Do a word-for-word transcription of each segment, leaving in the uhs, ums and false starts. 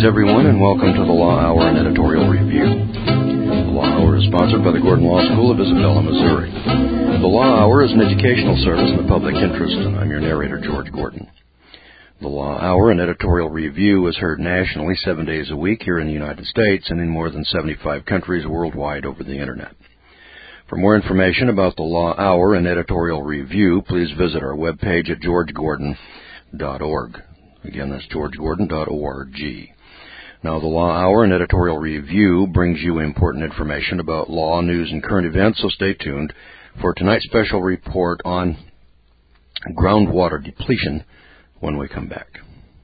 Greetings, everyone, and welcome to the Law Hour and Editorial Review. The Law Hour is sponsored by the Gordon Law School of Isabella, Missouri. The Law Hour is an educational service in the public interest, and I'm your narrator, George Gordon. The Law Hour and Editorial Review is heard nationally seven days a week here in the United States and in more than seventy-five countries worldwide over the Internet. For more information about the Law Hour and Editorial Review, please visit our webpage at george gordon dot org. Again, that's george gordon dot org. Now, the Law Hour and Editorial Review brings you important information about law, news, and current events, so stay tuned for tonight's special report on groundwater depletion when we come back.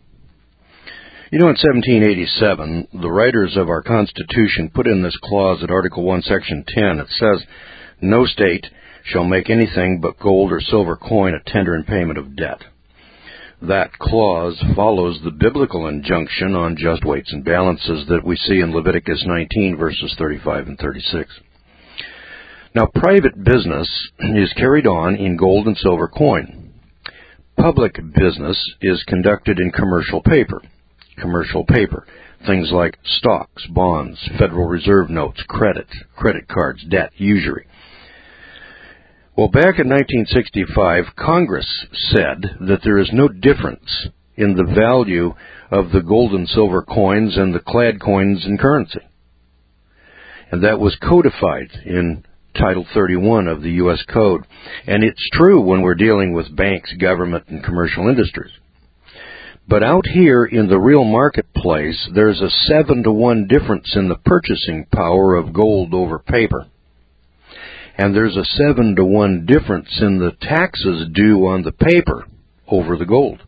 You know, in seventeen eighty-seven, the writers of our Constitution put in this clause at Article one, Section ten. It says, "No state shall make anything but gold or silver coin a tender in payment of debt." That clause follows the biblical injunction on just weights and balances that we see in Leviticus nineteen, verses thirty-five and thirty-six. Now, private business is carried on in gold and silver coin. Public business is conducted in commercial paper. Commercial paper, things like stocks, bonds, Federal Reserve notes, credit, credit cards, debt, usury. Well, back in nineteen sixty-five, Congress said that there is no difference in the value of the gold and silver coins and the clad coins in currency. And that was codified in Title thirty-one of the U S Code. And it's true when we're dealing with banks, government, and commercial industries. But out here in the real marketplace, there's a seven to one difference in the purchasing power of gold over paper. And there's a seven to one difference in the taxes due on the paper over the gold.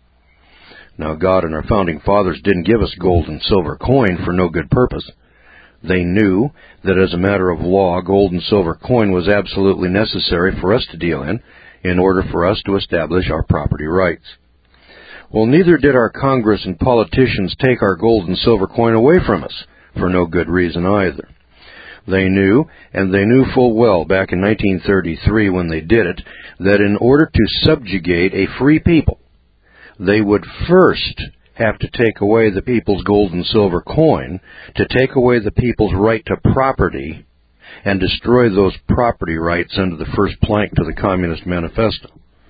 Now, God and our founding fathers didn't give us gold and silver coin for no good purpose. They knew that as a matter of law, gold and silver coin was absolutely necessary for us to deal in, in order for us to establish our property rights. Well, neither did our Congress and politicians take our gold and silver coin away from us for no good reason either. They knew, and they knew full well back in nineteen thirty-three when they did it, that in order to subjugate a free people, they would first have to take away the people's gold and silver coin, to take away the people's right to property, and destroy those property rights under the first plank to the Communist Manifesto.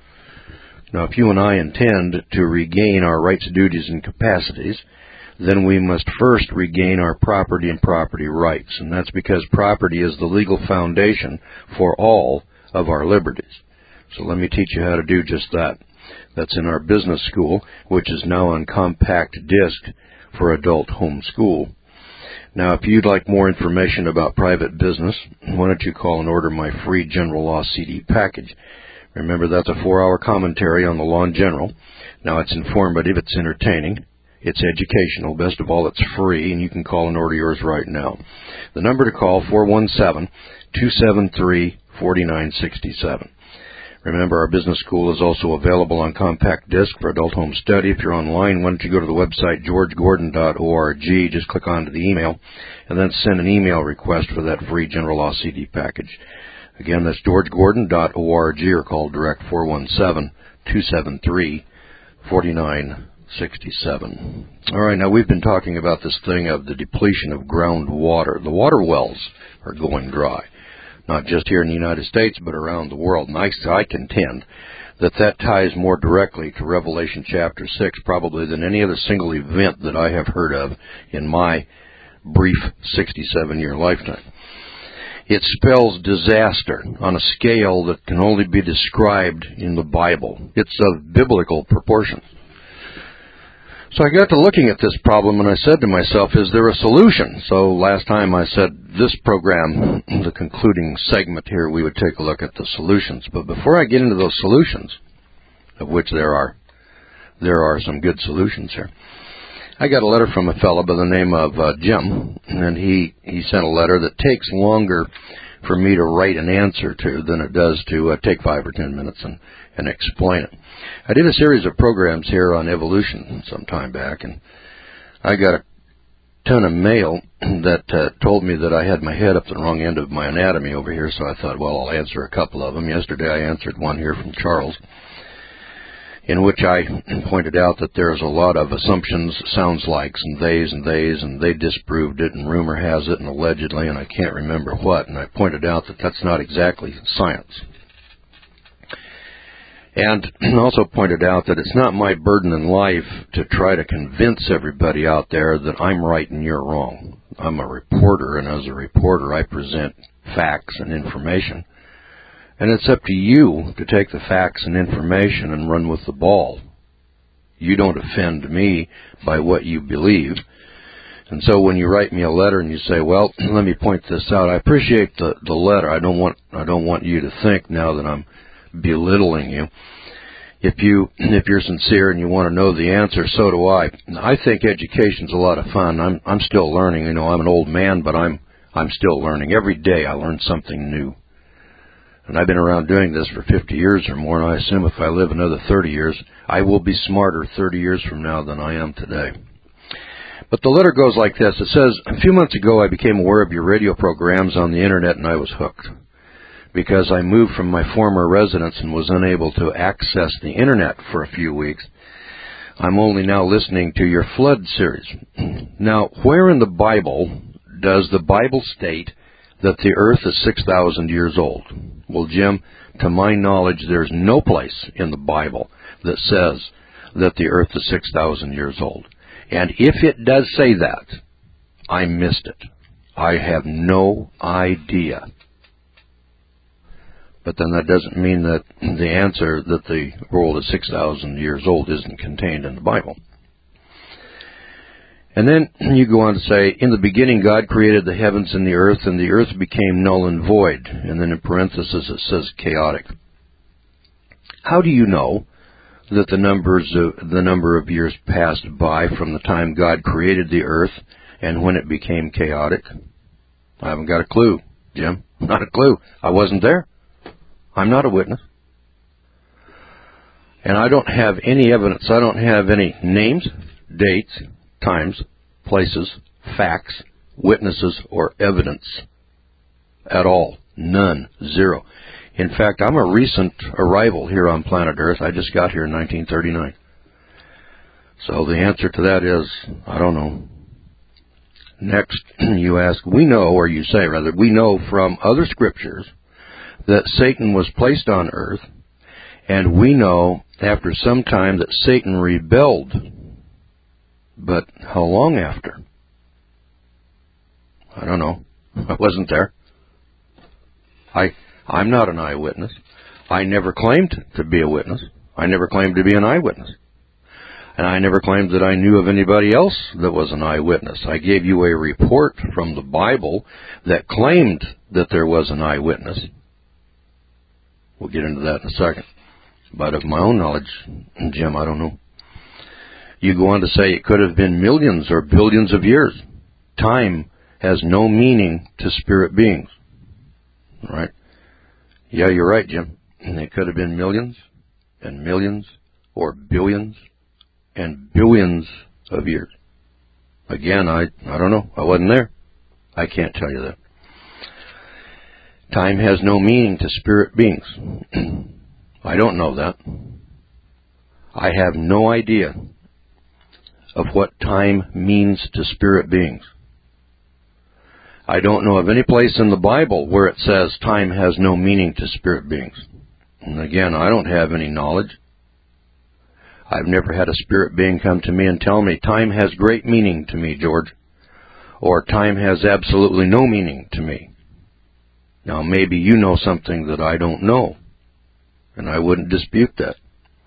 Now, if you and I intend to regain our rights, duties, and capacities, then we must first regain our property and property rights. And that's because property is the legal foundation for all of our liberties. So let me teach you how to do just that. That's in our business school, which is now on compact disc for adult home school. Now, if you'd like more information about private business, why don't you call and order my free General Law C D package. Remember, that's a four-hour commentary on the law in general. Now, it's informative, it's entertaining, it's educational. Best of all, it's free, and you can call and order yours right now. The number to call, four one seven, two seven three, four nine six seven. Remember, our business school is also available on compact disc for adult home study. If you're online, why don't you go to the website, george gordon dot org. Just click onto the email, and then send an email request for that free General Law C D package. Again, that's george gordon dot org, or call direct four one seven, two seven three, four nine six seven. All right, now we've been talking about this thing of the depletion of groundwater. The water wells are going dry, not just here in the United States, but around the world. And I, I contend that that ties more directly to Revelation chapter six, probably than any other single event that I have heard of in my brief sixty-seven-year lifetime. It spells disaster on a scale that can only be described in the Bible. It's of biblical proportions. So I got to looking at this problem, and I said to myself, is there a solution? So last time I said this program, the concluding segment here, we would take a look at the solutions. But before I get into those solutions, of which there are, there are some good solutions here, I got a letter from a fellow by the name of uh, Jim, and he, he sent a letter that takes longer for me to write an answer to than it does to uh, take five or ten minutes and, and explain it. I did a series of programs here on evolution some time back, and I got a ton of mail that uh, told me that I had my head up the wrong end of my anatomy over here, so I thought, well, I'll answer a couple of them. Yesterday I answered one here from Charles. in which I pointed out that there's a lot of assumptions, sounds likes, and theys and theys, and they disproved it, and rumor has it, and allegedly, and I can't remember what. And I pointed out that that's not exactly science. And also pointed out that it's not my burden in life to try to convince everybody out there that I'm right and you're wrong. I'm a reporter, and as a reporter, I present facts and information. And it's up to you to take the facts and information and run with the ball. You don't offend me by what you believe. And so when you write me a letter and you say, well, let me point this out, I appreciate the, the letter. I don't want I don't want you to think now that I'm belittling you. If you if you're sincere and you want to know the answer, so do I. I think education's a lot of fun. I'm I'm still learning. You know, I'm an old man, but I'm I'm still learning. Every day I learn something new. And I've been around doing this for fifty years or more, and I assume if I live another thirty years, I will be smarter thirty years from now than I am today. But the letter goes like this. It says, a few months ago I became aware of your radio programs on the Internet, and I was hooked. Because I moved from my former residence and was unable to access the Internet for a few weeks, I'm only now listening to your Flood series. Now, where in the Bible does the Bible state that the earth is six thousand years old? Well, Jim, to my knowledge, there's no place in the Bible that says that the earth is six thousand years old. And if it does say that, I missed it. I have no idea. But then that doesn't mean that the answer that the world is six thousand years old isn't contained in the Bible. And then you go on to say, in the beginning God created the heavens and the earth, and the earth became null and void. And then in parentheses it says chaotic. How do you know that the numbers of, the number of years passed by from the time God created the earth and when it became chaotic? I haven't got a clue, Jim. Not a clue. I wasn't there. I'm not a witness. And I don't have any evidence. I don't have any names, dates, times, places, facts, witnesses, or evidence at all. None. Zero. In fact, I'm a recent arrival here on planet Earth. I just got here in nineteen thirty-nine. So the answer to that is, I don't know. Next, you ask, we know, or you say rather, we know from other scriptures that Satan was placed on earth, and we know after some time that Satan rebelled. But how long after? I don't know. I wasn't there. I, I'm not an eyewitness. I never claimed to be a witness. I never claimed to be an eyewitness. And I never claimed that I knew of anybody else that was an eyewitness. I gave you a report from the Bible that claimed that there was an eyewitness. We'll get into that in a second. But of my own knowledge, Jim, I don't know. You go on to say it could have been millions or billions of years. Time has no meaning to spirit beings. All right? Yeah, you're right, Jim. It could have been millions and millions or billions and billions of years. Again, I, I don't know. I wasn't there. I can't tell you that. Time has no meaning to spirit beings. I don't know that. I have no idea of what time means to spirit beings. I don't know of any place in the Bible where it says time has no meaning to spirit beings. And again, I don't have any knowledge. I've never had a spirit being come to me and tell me, time has great meaning to me, George, or time has absolutely no meaning to me. Now, maybe you know something that I don't know, and I wouldn't dispute that.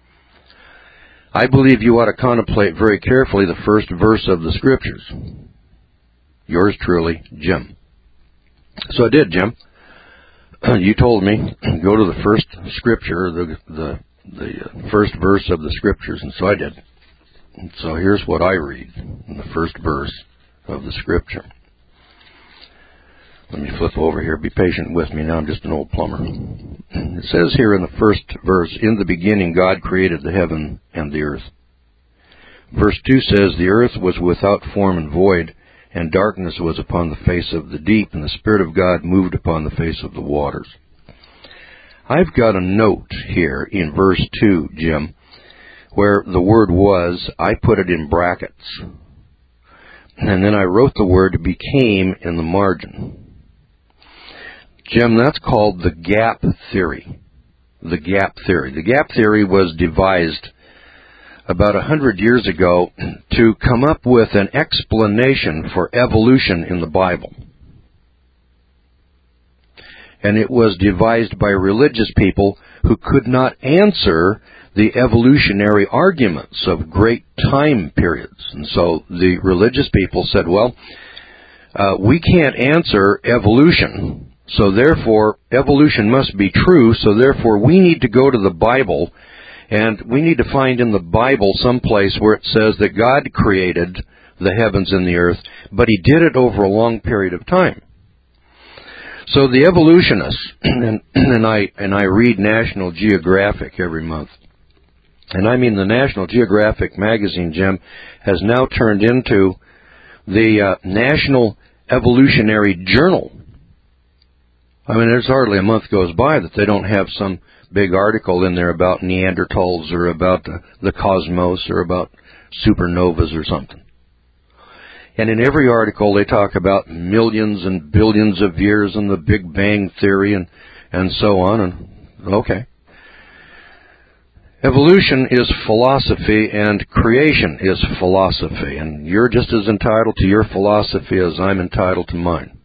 I believe you ought to contemplate very carefully the first verse of the Scriptures. Yours truly, Jim. So I did, Jim. You told me, go to the first Scripture, the, the, the first verse of the Scriptures, and so I did. And so here's what I read in the first verse of the Scripture. Let me flip over here. Be patient with me now. I'm just an old plumber. It says here in the first verse, in the beginning God created the heaven and the earth. Verse two says, the earth was without form and void, and darkness was upon the face of the deep, and the Spirit of God moved upon the face of the waters. I've got a note here in verse two, Jim, where the word was, I put it in brackets. And then I wrote the word became in the margin. Jim, that's called the gap theory. The gap theory. The gap theory was devised about a hundred years ago to come up with an explanation for evolution in the Bible. And it was devised by religious people who could not answer the evolutionary arguments of great time periods. And so the religious people said, well, uh, we can't answer evolution, so therefore evolution must be true, so therefore we need to go to the Bible, and we need to find in the Bible someplace where it says that God created the heavens and the earth, but He did it over a long period of time. So the evolutionists, and, and I and I read National Geographic every month, and I mean the National Geographic magazine, Jim, has now turned into the uh, National Evolutionary Journal. I mean, there's hardly a month goes by that they don't have some big article in there about Neanderthals or about the, the cosmos or about supernovas or something. And in every article they talk about millions and billions of years and the Big Bang Theory and, and so on. And okay. Evolution is philosophy and creation is philosophy. And you're just as entitled to your philosophy as I'm entitled to mine.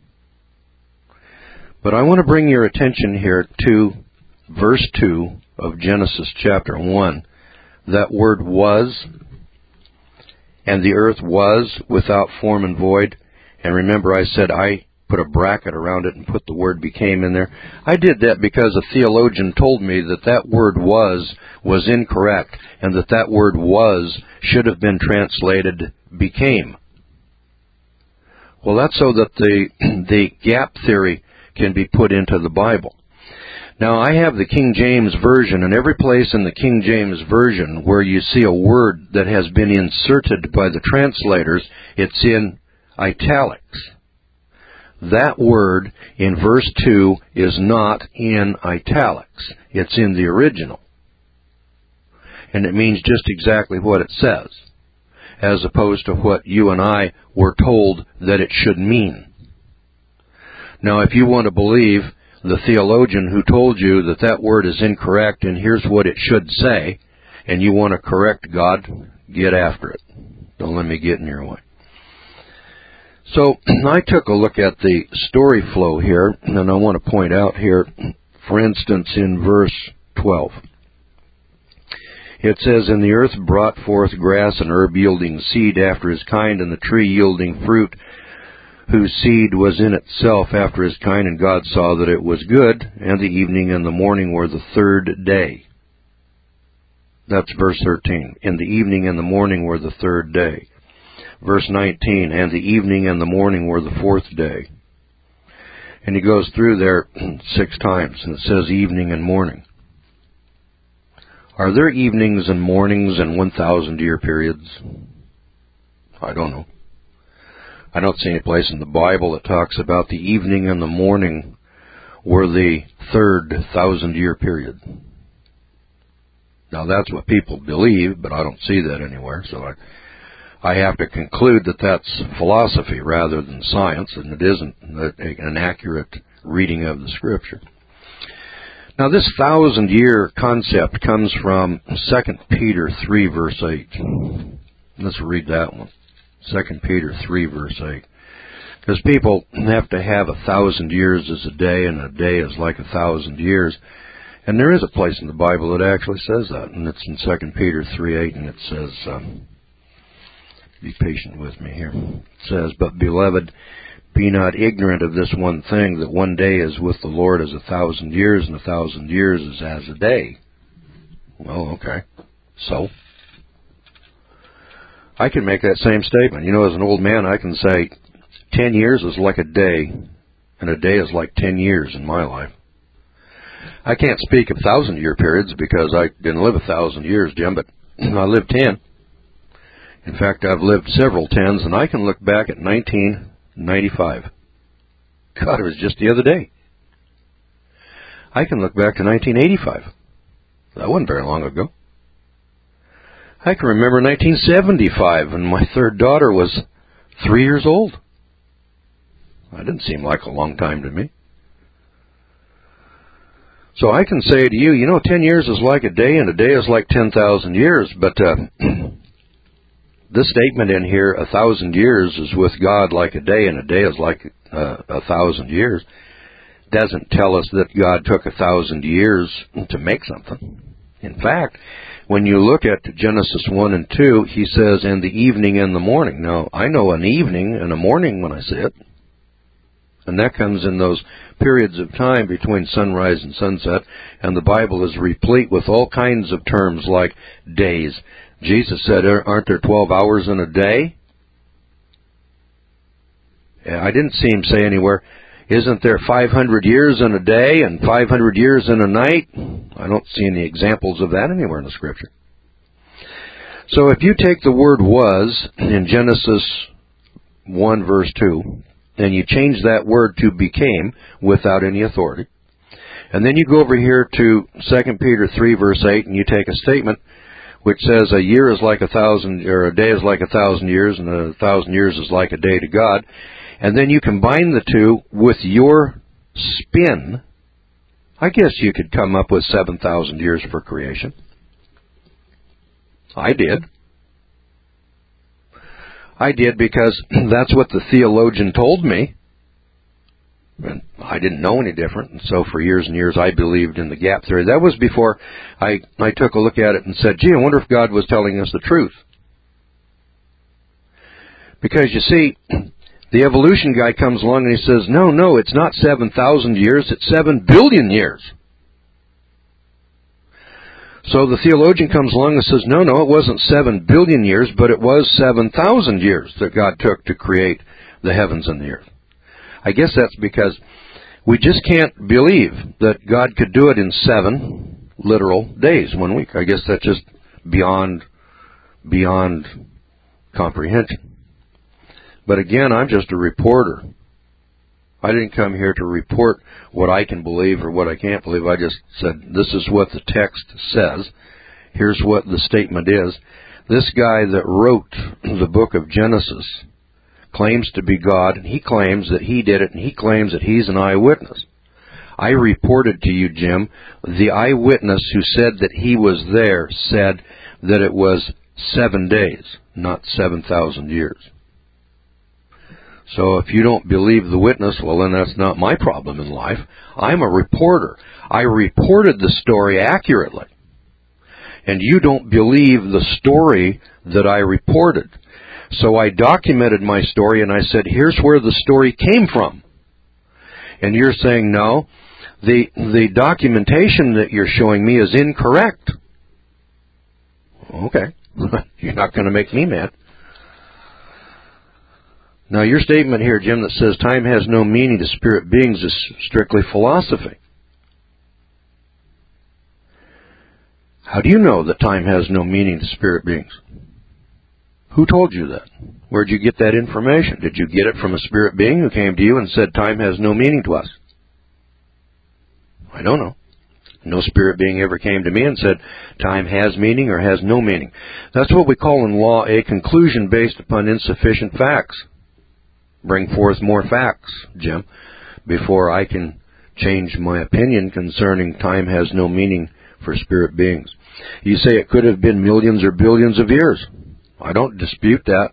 But I want to bring your attention here to verse two of Genesis chapter one. That word was, and the earth was without form and void. And remember I said I put a bracket around it and put the word became in there. I did that because a theologian told me that that word was was incorrect, and that that word was should have been translated became. Well, that's so that the the gap theory can be put into the Bible. Now, I have the King James Version, and every place in the King James Version where you see a word that has been inserted by the translators, it's in italics. That word in verse two is not in italics. It's in the original. And it means just exactly what it says, as opposed to what you and I were told that it should mean. Now, if you want to believe the theologian who told you that that word is incorrect and here's what it should say, and you want to correct God, get after it. Don't let me get in your way. So I took a look at the story flow here, and I want to point out here, for instance, in verse twelve. It says, And the earth brought forth grass and herb yielding seed after his kind, and the tree yielding fruit, whose seed was in itself after his kind, and God saw that it was good, and the evening and the morning were the third day. That's verse thirteen. And the evening and the morning were the third day. Verse nineteen, and the evening and the morning were the fourth day. And he goes through there six times, and it says evening and morning. Are there evenings and mornings and one thousand year periods? I don't know. I don't see any place in the Bible that talks about the evening and the morning were the third thousand year period. Now that's what people believe, but I don't see that anywhere, so I I have to conclude that that's philosophy rather than science, and it isn't an accurate reading of the Scripture. Now this thousand-year concept comes from Second Peter three, verse eight. Let's read that one. Second Peter three, verse eight. Because people have to have a thousand years as a day, and a day is like a thousand years. And there is a place in the Bible that actually says that, and it's in Second Peter three eight, and it says, um, be patient with me here. It says, But beloved, be not ignorant of this one thing, that one day is with the Lord as a thousand years, and a thousand years is as a day. Well, okay. So, I can make that same statement. You know, as an old man, I can say, ten years is like a day, and a day is like ten years in my life. I can't speak of thousand-year periods because I didn't live a thousand years, Jim, but I lived ten. In fact, I've lived several tens, and I can look back at nineteen ninety-five. God, it was just the other day. I can look back to nineteen eighty-five. That wasn't very long ago. I can remember nineteen seventy-five when my third daughter was three years old. That didn't seem like a long time to me. So I can say to you, you know, ten years is like a day, and a day is like ten thousand years. But uh, this statement in here, a thousand years is with God like a day, and a day is like uh, a thousand years, doesn't tell us that God took a thousand years to make something. In fact, when you look at Genesis one and two, he says, and the evening and the morning. Now, I know an evening and a morning when I see it. And that comes in those periods of time between sunrise and sunset. And the Bible is replete with all kinds of terms like days. Jesus said, aren't there twelve hours in a day? I didn't see him say anywhere, isn't there five hundred years in a day and five hundred years in a night? I don't see any examples of that anywhere in the Scripture. So if you take the word was in Genesis one verse two, and you change that word to became without any authority, and then you go over here to Second Peter three verse eight, and you take a statement which says a year is like a thousand, or a day is like a thousand years, and a thousand years is like a day to God. And then you combine the two with your spin, I guess you could come up with seven thousand years for creation. I did. I did because that's what the theologian told me. And I didn't know any different, and so for years and years I believed in the gap theory. That was before I, I took a look at it and said, gee, I wonder if God was telling us the truth. Because you see, the evolution guy comes along and he says, no, no, it's not seven thousand years, it's seven billion years. So the theologian comes along and says, no, no, it wasn't seven billion years, but it was seven thousand years that God took to create the heavens and the earth. I guess that's because we just can't believe that God could do it in seven literal days, one week. I guess that's just beyond, beyond comprehension. But again, I'm just a reporter. I didn't come here to report what I can believe or what I can't believe. I just said, this is what the text says. Here's what the statement is. This guy that wrote the book of Genesis claims to be God, and he claims that he did it, and he claims that he's an eyewitness. I reported to you, Jim, the eyewitness who said that he was there said that it was seven days, not seven thousand years. So if you don't believe the witness, well, then that's not my problem in life. I'm a reporter. I reported the story accurately. And you don't believe the story that I reported. So I documented my story and I said, here's where the story came from. And you're saying, no, the, the documentation that you're showing me is incorrect. Okay. You're not going to make me mad. Now, your statement here, Jim, that says time has no meaning to spirit beings is strictly philosophy. How do you know that time has no meaning to spirit beings? Who told you that? Where'd you get that information? Did you get it from a spirit being who came to you and said time has no meaning to us? I don't know. No spirit being ever came to me and said time has meaning or has no meaning. That's what we call in law a conclusion based upon insufficient facts. Bring forth more facts, Jim, before I can change my opinion concerning time has no meaning for spirit beings. You say it could have been millions or billions of years. I don't dispute that.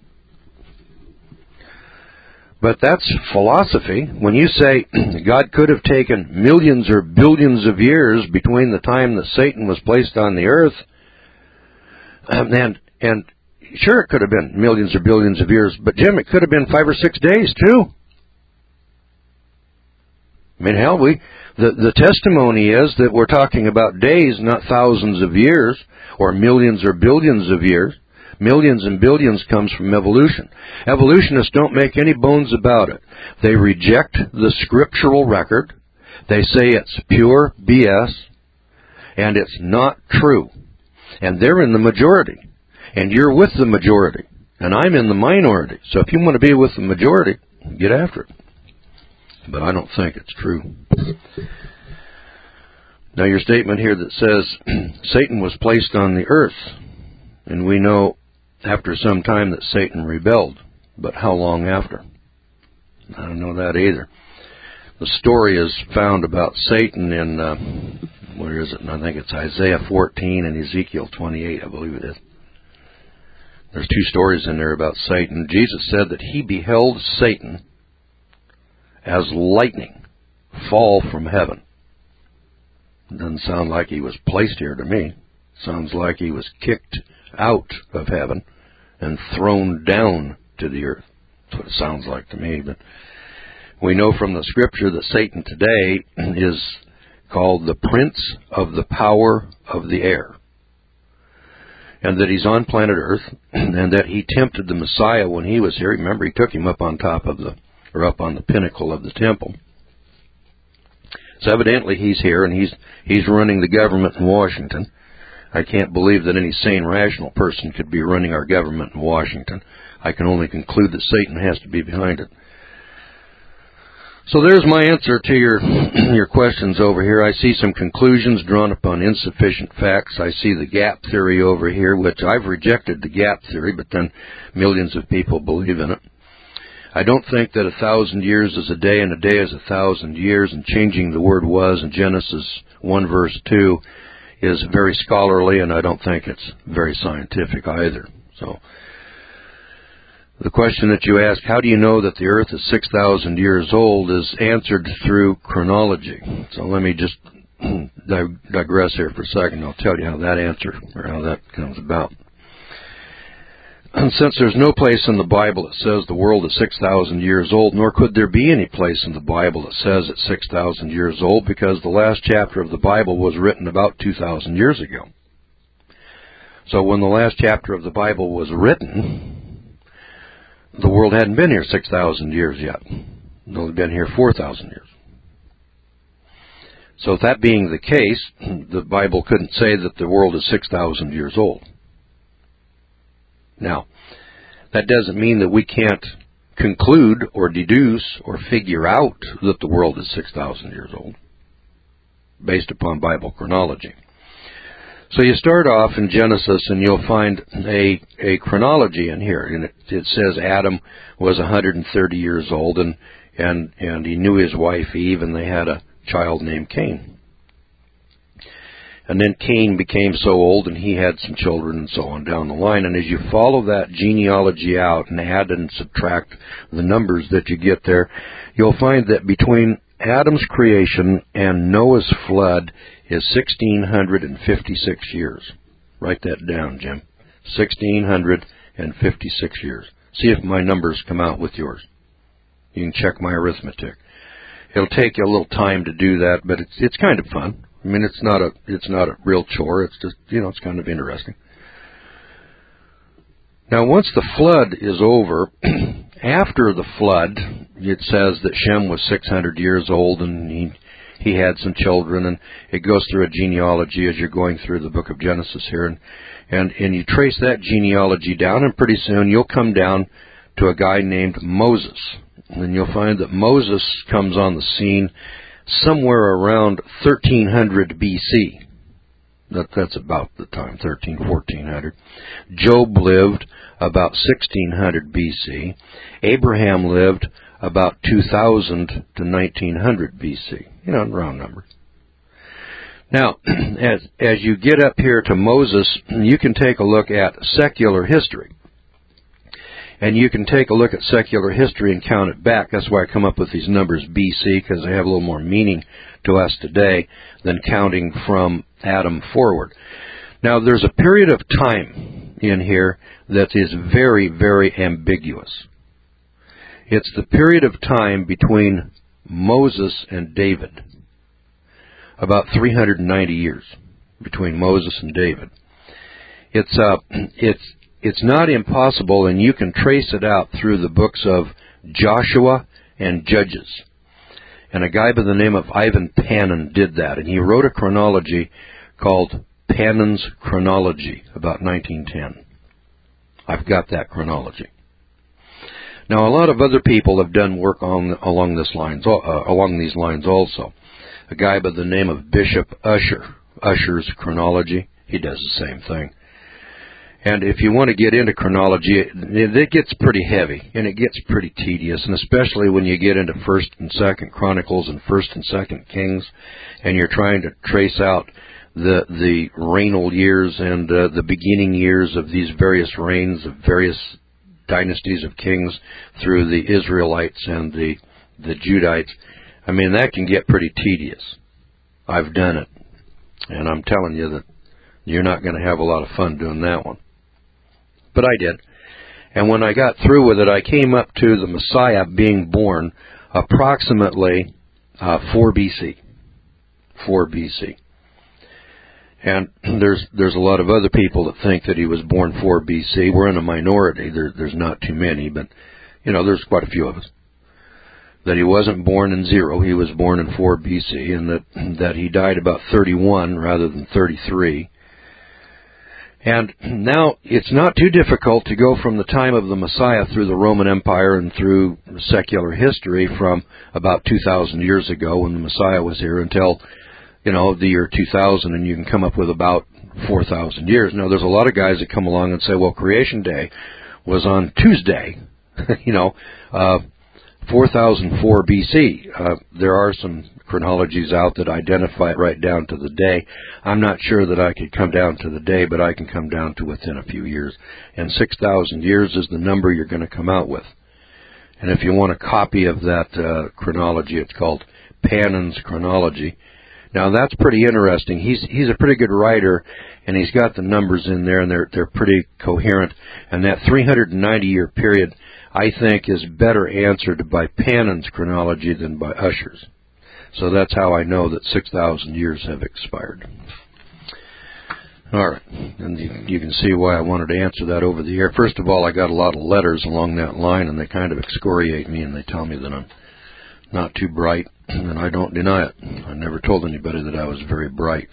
But that's philosophy. When you say God could have taken millions or billions of years between the time that Satan was placed on the earth, and and sure, it could have been millions or billions of years, but Jim, it could have been five or six days too. I mean, hell, we the the testimony is that we're talking about days, not thousands of years, or millions or billions of years. Millions and billions comes from evolution. Evolutionists don't make any bones about it. They reject the scriptural record. They say it's pure B S, and it's not true. And they're in the majority. And you're with the majority. And I'm in the minority. So if you want to be with the majority, get after it. But I don't think it's true. Now your statement here that says Satan was placed on the earth. And we know after some time that Satan rebelled. But how long after? I don't know that either. The story is found about Satan in, uh, where is it? I think it's Isaiah fourteen and Ezekiel twenty-eight, I believe it is. There's two stories in there about Satan. Jesus said that he beheld Satan as lightning fall from heaven. It doesn't sound like he was placed here to me. Sounds like he was kicked out of heaven and thrown down to the earth. That's what it sounds like to me. But we know from the Scripture that Satan today is called the Prince of the Power of the Air, and that he's on planet Earth, and that he tempted the Messiah when he was here. Remember, he took him up on top of the, or up on the pinnacle of the temple. So evidently he's here, and he's he's running the government in Washington. I can't believe that any sane, rational person could be running our government in Washington. I can only conclude that Satan has to be behind it. So there's my answer to your your questions over here. I see some conclusions drawn upon insufficient facts. I see the gap theory over here, which I've rejected the gap theory, but then millions of people believe in it. I don't think that a thousand years is a day and a day is a thousand years, and changing the word was in Genesis one verse two is very scholarly, and I don't think it's very scientific either. So the question that you ask, how do you know that the earth is six thousand years old, is answered through chronology. So let me just digress here for a second. I'll tell you how that answer, or how that comes about. And since there's no place in the Bible that says the world is six thousand years old, nor could there be any place in the Bible that says it's six thousand years old, because the last chapter of the Bible was written about two thousand years ago. So when the last chapter of the Bible was written, the world hadn't been here six thousand years yet. It only been here four thousand years. So that being the case, the Bible couldn't say that the world is six thousand years old. Now, that doesn't mean that we can't conclude or deduce or figure out that the world is six thousand years old based upon Bible chronology. So you start off in Genesis and you'll find a, a chronology in here. And it, it says Adam was one hundred thirty years old, and, and, and he knew his wife Eve, and they had a child named Cain. And then Cain became so old, and he had some children and so on down the line. And as you follow that genealogy out and add and subtract the numbers that you get there, you'll find that between Adam's creation and Noah's flood is one thousand six hundred fifty-six years. Write that down, Jim. one thousand six hundred fifty-six years. See if my numbers come out with yours. You can check my arithmetic. It'll take you a little time to do that, but it's it's kind of fun. I mean, it's not a it's not a real chore. It's just, you know, it's kind of interesting. Now, once the flood is over, after the flood, it says that Shem was six hundred years old, and he he had some children, and it goes through a genealogy as you're going through the book of Genesis here, and and and you trace that genealogy down, and pretty soon you'll come down to a guy named Moses, and you'll find that Moses comes on the scene somewhere around thirteen hundred B C. That, that's about the time, thirteen, fourteen hundred. Job lived about sixteen hundred B C. Abraham lived about two thousand to nineteen hundred B C. You know, round numbers. Now, as, as you get up here to Moses, you can take a look at secular history. And you can take a look at secular history and count it back. That's why I come up with these numbers B C, because they have a little more meaning to us today than counting from Adam forward. Now, there's a period of time in here that is very, very ambiguous. It's the period of time between Moses and David. About three hundred ninety years between Moses and David. It's uh, it's It's not impossible, and you can trace it out through the books of Joshua and Judges. And a guy by the name of Ivan Panin did that, and he wrote a chronology called Panin's Chronology, about nineteen ten. I've got that chronology. Now, a lot of other people have done work on along this lines, uh, along these lines also. A guy by the name of Bishop Ussher, Ussher's Chronology, he does the same thing. And if you want to get into chronology, it, it gets pretty heavy, and it gets pretty tedious, and especially when you get into First and Second Chronicles and First and Second Kings, and you're trying to trace out the the regnal years and uh, the beginning years of these various reigns of various dynasties of kings through the Israelites and the the Judites. I mean, that can get pretty tedious. I've done it, and I'm telling you that you're not going to have a lot of fun doing that one. But I did. And when I got through with it, I came up to the Messiah being born approximately uh, four B C. four B C. And there's there's a lot of other people that think that he was born four B C. We're in a minority. There, there's not too many, but, you know, there's quite a few of us. That he wasn't born in zero. He was born in four B C, and that, that he died about thirty-one rather than thirty-three. And now it's not too difficult to go from the time of the Messiah through the Roman Empire and through secular history from about two thousand years ago when the Messiah was here until, you know, the year two thousand, and you can come up with about four thousand years. Now, there's a lot of guys that come along and say, well, Creation Day was on Tuesday, you know, uh, four thousand four B C. Uh, there are some chronologies out that identify it right down to the day. I'm not sure that I could come down to the day, but I can come down to within a few years. And six thousand years is the number you're going to come out with. And if you want a copy of that uh, chronology, it's called Pannon's Chronology. Now, that's pretty interesting. He's he's a pretty good writer, and he's got the numbers in there, and they're they're pretty coherent. And that three hundred ninety year period, I think, is better answered by Pannon's chronology than by Ussher's. So that's how I know that six thousand years have expired. All right, and you, you can see why I wanted to answer that over the air. First of all, I got a lot of letters along that line, and they kind of excoriate me, and they tell me that I'm not too bright, and I don't deny it. I never told anybody that I was very bright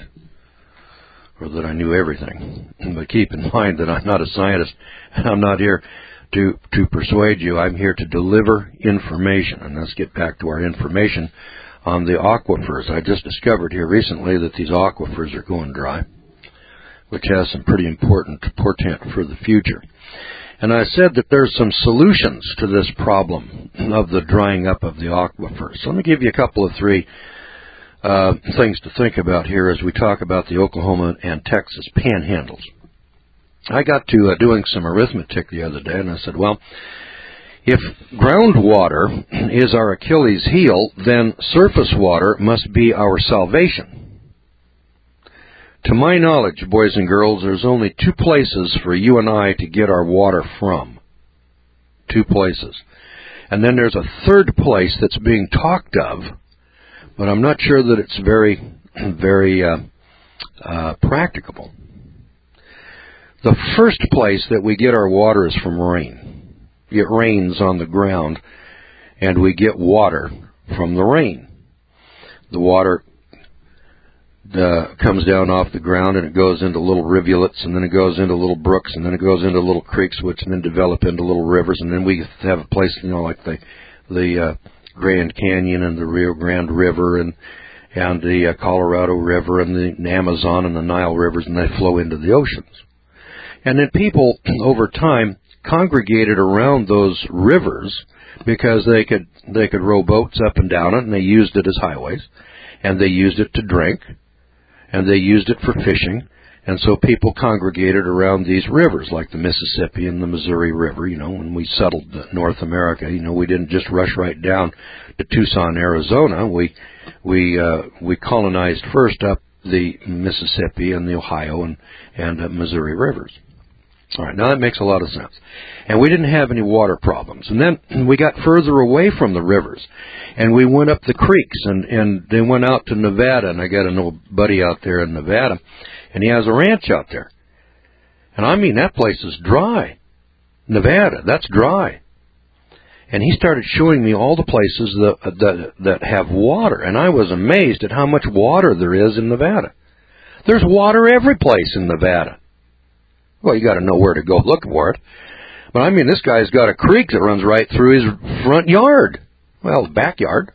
or that I knew everything. But keep in mind that I'm not a scientist, and I'm not here to to persuade you. I'm here to deliver information, and let's get back to our information on the aquifers. I just discovered here recently that these aquifers are going dry, which has some pretty important portent for the future. And I said that there's some solutions to this problem of the drying up of the aquifers. So let me give you a couple of three uh, things to think about here as we talk about the Oklahoma and Texas panhandles. I got to uh, doing some arithmetic the other day, and I said, well, if groundwater is our Achilles heel, then surface water must be our salvation. To my knowledge, boys and girls, there's only two places for you and I to get our water from. Two places. And then there's a third place that's being talked of, but I'm not sure that it's very, very uh, uh, practicable. The first place that we get our water is from rain. It rains on the ground, and we get water from the rain. The water uh, comes down off the ground, and it goes into little rivulets, and then it goes into little brooks, and then it goes into little creeks, which then develop into little rivers, and then we have a place, you know, like the the uh, Grand Canyon and the Rio Grande River and and the uh, Colorado River and the Amazon and the Nile rivers, and they flow into the oceans. And then people, over time, congregated around those rivers because they could they could row boats up and down it, and they used it as highways, and they used it to drink, and they used it for fishing, and so people congregated around these rivers like the Mississippi and the Missouri River. You know, when we settled North America, you know, we didn't just rush right down to Tucson, Arizona. We we uh, we colonized first up the Mississippi and the Ohio and and uh, Missouri rivers. All right, now that makes a lot of sense. And we didn't have any water problems. And then we got further away from the rivers, and we went up the creeks, and, and they went out to Nevada, and I got an old buddy out there in Nevada, and he has a ranch out there. And I mean, that place is dry. Nevada, that's dry. And he started showing me all the places that, that, that have water, and I was amazed at how much water there is in Nevada. There's water every place in Nevada. Well, you got to know where to go look for it. But I mean, this guy's got a creek that runs right through his front yard. Well, backyard.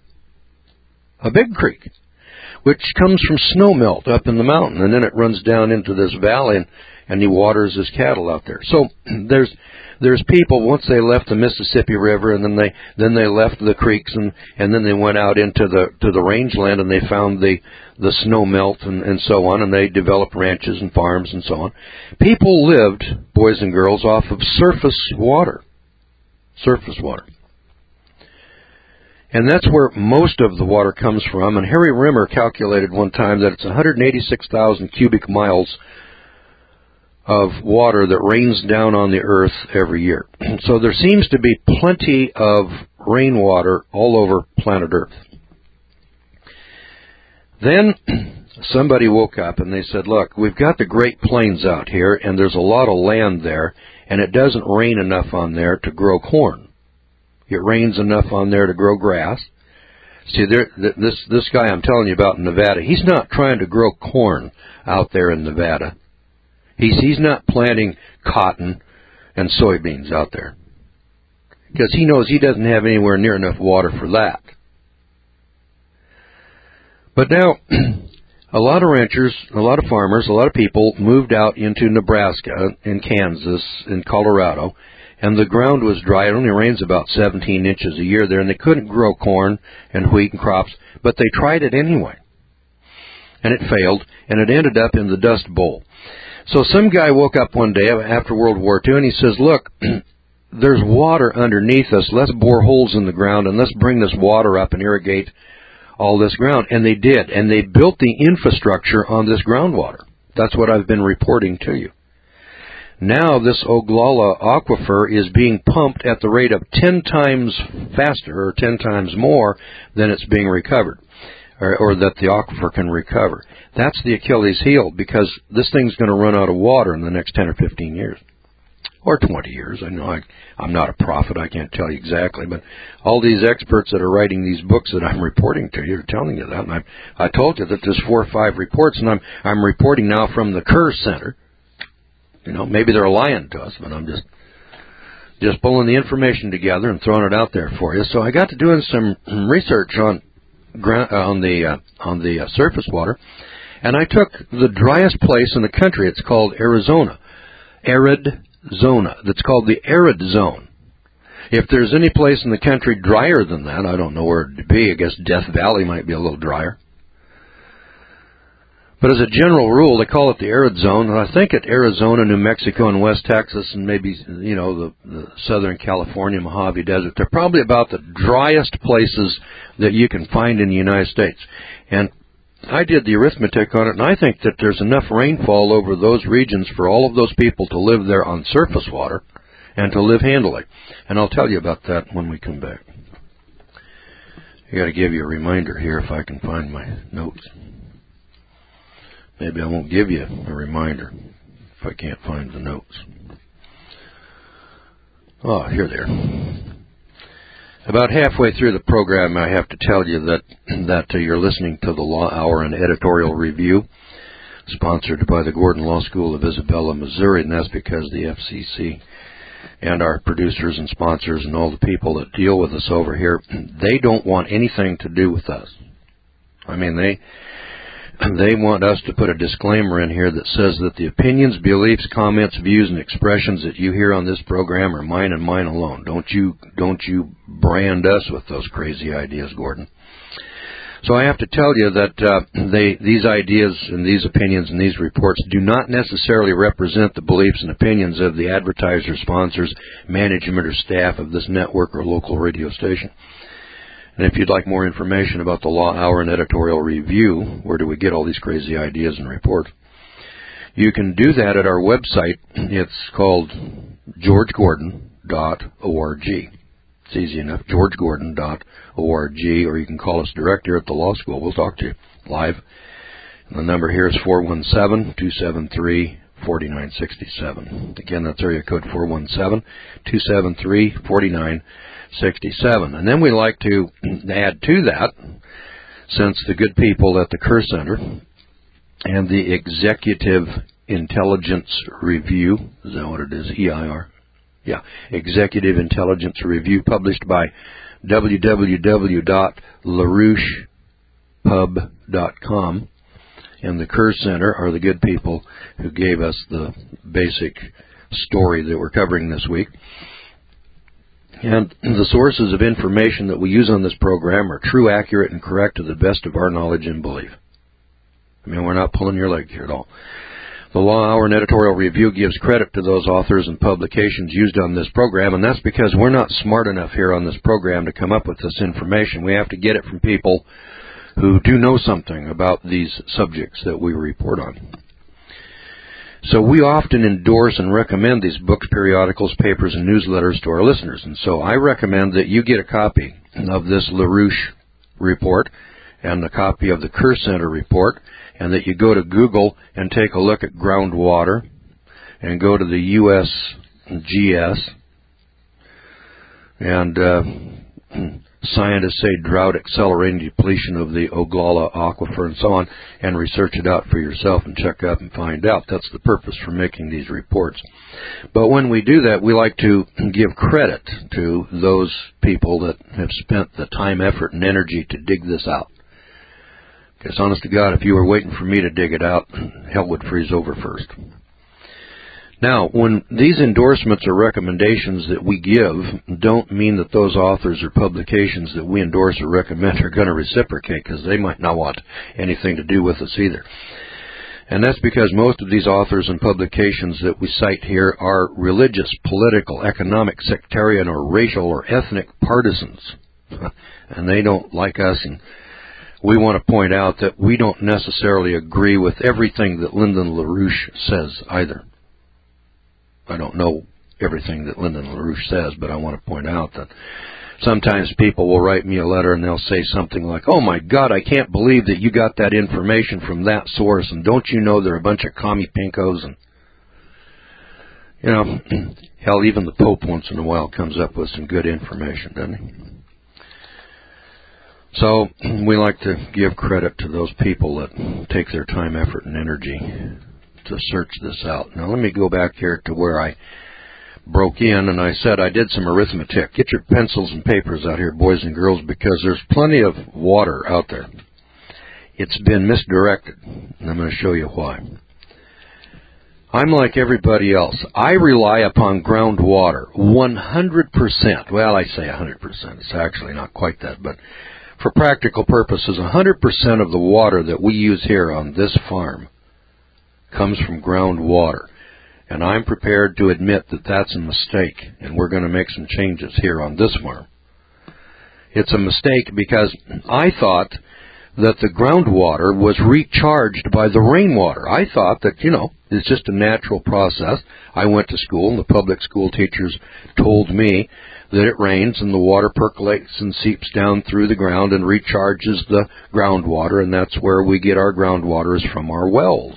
A big creek, which comes from snow melt up in the mountain, and then it runs down into this valley, and, and he waters his cattle out there. So there's there's people, once they left the Mississippi River, and then they then they left the creeks, and and then they went out into the to the rangeland, and they found the the snow melt and, and so on, and they developed ranches and farms and so on. People lived, boys and girls, off of surface water. Surface water. And that's where most of the water comes from. And Harry Rimmer calculated one time that it's one hundred eighty-six thousand cubic miles of water that rains down on the earth every year. So there seems to be plenty of rainwater all over planet Earth. Then somebody woke up and they said, look, we've got the Great Plains out here, and there's a lot of land there, and it doesn't rain enough on there to grow corn. It rains enough on there to grow grass. See, there, this this guy I'm telling you about in Nevada, he's not trying to grow corn out there in Nevada. He's he's not planting cotton and soybeans out there, because he knows he doesn't have anywhere near enough water for that. But now, a lot of ranchers, a lot of farmers, a lot of people moved out into Nebraska and Kansas and Colorado, and the ground was dry. It only rains about seventeen inches a year there, and they couldn't grow corn and wheat and crops, but they tried it anyway. And it failed, and it ended up in the Dust Bowl. So some guy woke up one day after World War Two, and he says, look, there's water underneath us. Let's bore holes in the ground, and let's bring this water up and irrigate all this ground. And they did, and they built the infrastructure on this groundwater. That's what I've been reporting to you. Now this Oglala aquifer is being pumped at the rate of ten times faster, or ten times more, than it's being recovered, or, or that the aquifer can recover. That's the Achilles heel, because this thing's going to run out of water in the next ten or fifteen years. Or twenty years. I know I, I'm not a prophet. I can't tell you exactly. But all these experts that are writing these books that I'm reporting to you are telling you that. And I, I told you that there's four or five reports, and I'm, I'm reporting now from the Kerr Center. You know, maybe they're lying to us, but I'm just just pulling the information together and throwing it out there for you. So I got to doing some research on ground, uh, on the uh, on the uh, surface water, and I took the driest place in the country. It's called Arizona, arid zona. That's called the arid zone. If there's any place in the country drier than that, I don't know where it'd be. I guess Death Valley might be a little drier. But as a general rule, they call it the arid zone. And I think at Arizona, New Mexico, and West Texas, and maybe, you know, the, the Southern California, Mojave Desert, they're probably about the driest places that you can find in the United States. And I did the arithmetic on it, and I think that there's enough rainfall over those regions for all of those people to live there on surface water and to live handily. And I'll tell you about that when we come back. I got to give you a reminder here if I can find my notes. Maybe I won't give you a reminder if I can't find the notes. Oh, here they are. About halfway through the program, I have to tell you that that uh, you're listening to the Law Hour and Editorial Review, sponsored by the Gordon Law School of Isabella, Missouri, and that's because the F C C and our producers and sponsors and all the people that deal with us over here, they don't want anything to do with us. I mean, they... They want us to put a disclaimer in here that says that the opinions, beliefs, comments, views, and expressions that you hear on this program are mine and mine alone. Don't you don't you brand us with those crazy ideas, Gordon. So I have to tell you that uh, they these ideas and these opinions and these reports do not necessarily represent the beliefs and opinions of the advertisers, sponsors, management, or staff of this network or local radio station. And if you'd like more information about the Law Hour and Editorial Review, where do we get all these crazy ideas and reports, you can do that at our website. It's called george gordon dot org. It's easy enough, george gordon dot org, or you can call us direct here at the law school. We'll talk to you live. And the number here is four one seven, two seven three, four nine six seven. Again, that's area code four one seven, two seven three, four nine sixty-seven. And then we like to add to that, since the good people at the Kerr Center and the Executive Intelligence Review, is that what it is? E I R? Yeah, Executive Intelligence Review, published by w w w dot larouche pub dot com. And the Kerr Center are the good people who gave us the basic story that we're covering this week. And the sources of information that we use on this program are true, accurate, and correct to the best of our knowledge and belief. I mean, we're not pulling your leg here at all. The Law Hour and Editorial Review gives credit to those authors and publications used on this program, and that's because we're not smart enough here on this program to come up with this information. We have to get it from people who do know something about these subjects that we report on. So we often endorse and recommend these books, periodicals, papers, and newsletters to our listeners, and so I recommend that you get a copy of this LaRouche report and a copy of the Kerr Center report, and that you go to Google and take a look at groundwater and go to the U S G S, and uh, scientists say drought accelerating depletion of the Oglala aquifer and so on, and research it out for yourself and check out and find out. That's the purpose for making these reports. But when we do that, we like to give credit to those people that have spent the time, effort, and energy to dig this out. Because honest to God, if you were waiting for me to dig it out, hell would freeze over first. Now, when these endorsements or recommendations that we give don't mean that those authors or publications that we endorse or recommend are going to reciprocate, because they might not want anything to do with us either. And that's because most of these authors and publications that we cite here are religious, political, economic, sectarian, or racial or ethnic partisans. And they don't like us, and we want to point out that we don't necessarily agree with everything that Lyndon LaRouche says either. I don't know everything that Lyndon LaRouche says, but I want to point out that sometimes people will write me a letter and they'll say something like, "Oh my God, I can't believe that you got that information from that source, and don't you know they're a bunch of commie pinkos?" And, you know, hell, even the Pope once in a while comes up with some good information, doesn't he? So we like to give credit to those people that take their time, effort, and energy to search this out. Now let me go back here to where I broke in, and I said I did some arithmetic. Get your pencils and papers out here, boys and girls, because there's plenty of water out there. It's been misdirected, and I'm going to show you why. I'm like everybody else. I rely upon groundwater one hundred percent. Well, I say one hundred percent. It's actually not quite that, but for practical purposes, one hundred percent of the water that we use here on this farm comes from groundwater. And I'm prepared to admit that that's a mistake, and we're going to make some changes here on this farm. It's a mistake because I thought that the groundwater was recharged by the rainwater. I thought that, you know, it's just a natural process. I went to school, and the public school teachers told me that it rains and the water percolates and seeps down through the ground and recharges the groundwater, and that's where we get our groundwater, is from our wells.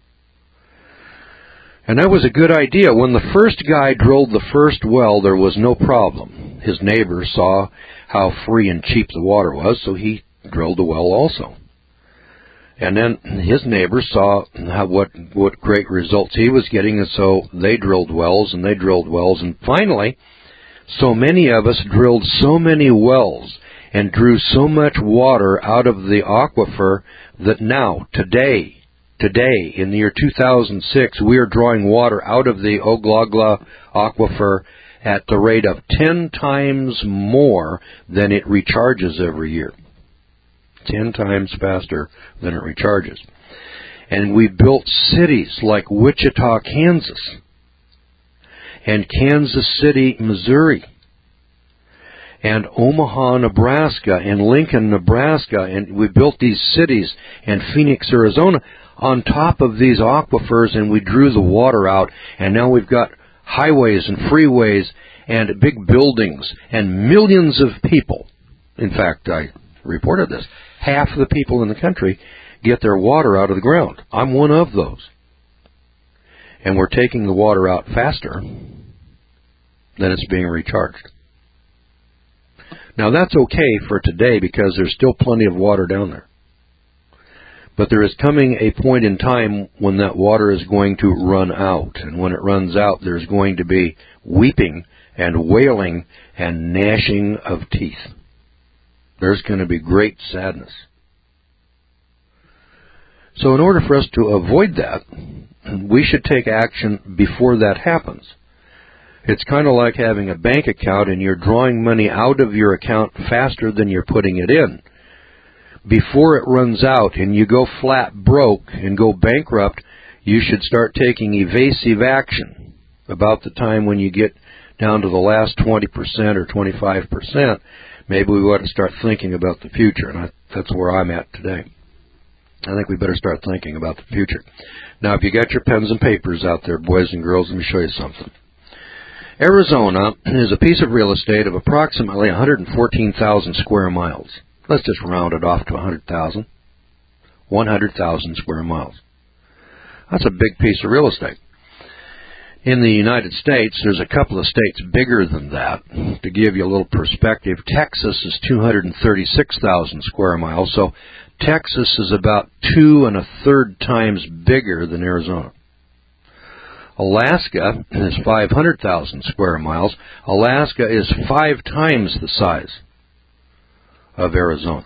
And that was a good idea. When the first guy drilled the first well, there was no problem. His neighbor saw how free and cheap the water was, so he drilled the well also. And then his neighbor saw how, what, what great results he was getting, and so they drilled wells, and they drilled wells, and finally, so many of us drilled so many wells and drew so much water out of the aquifer that now, today, today, in the year two thousand six, we are drawing water out of the Oglala aquifer at the rate of ten times more than it recharges every year. Ten times faster than it recharges. And we built cities like Wichita, Kansas, and Kansas City, Missouri, and Omaha, Nebraska, and Lincoln, Nebraska, and we built these cities, and Phoenix, Arizona, on top of these aquifers, and we drew the water out, and now we've got highways and freeways and big buildings and millions of people. In fact, I reported this. Half of the people in the country get their water out of the ground. I'm one of those. And we're taking the water out faster than it's being recharged. Now that's okay for today because there's still plenty of water down there. But there is coming a point in time when that water is going to run out. And when it runs out, there's going to be weeping and wailing and gnashing of teeth. There's going to be great sadness. So in order for us to avoid that, we should take action before that happens. It's kind of like having a bank account and you're drawing money out of your account faster than you're putting it in. Before it runs out and you go flat broke and go bankrupt, you should start taking evasive action. About the time when you get down to the last twenty percent or twenty-five percent, maybe we ought to start thinking about the future, and I, that's where I'm at today. I think we better start thinking about the future. Now, if you got your pens and papers out there, boys and girls, let me show you something. Arizona is a piece of real estate of approximately one hundred fourteen thousand square miles. Let's just round it off to one hundred thousand. one hundred thousand square miles. That's a big piece of real estate. In the United States, there's a couple of states bigger than that. To give you a little perspective, Texas is two hundred thirty-six thousand square miles, so Texas is about two and a third times bigger than Arizona. Alaska is five hundred thousand square miles. Alaska is five times the size of Arizona.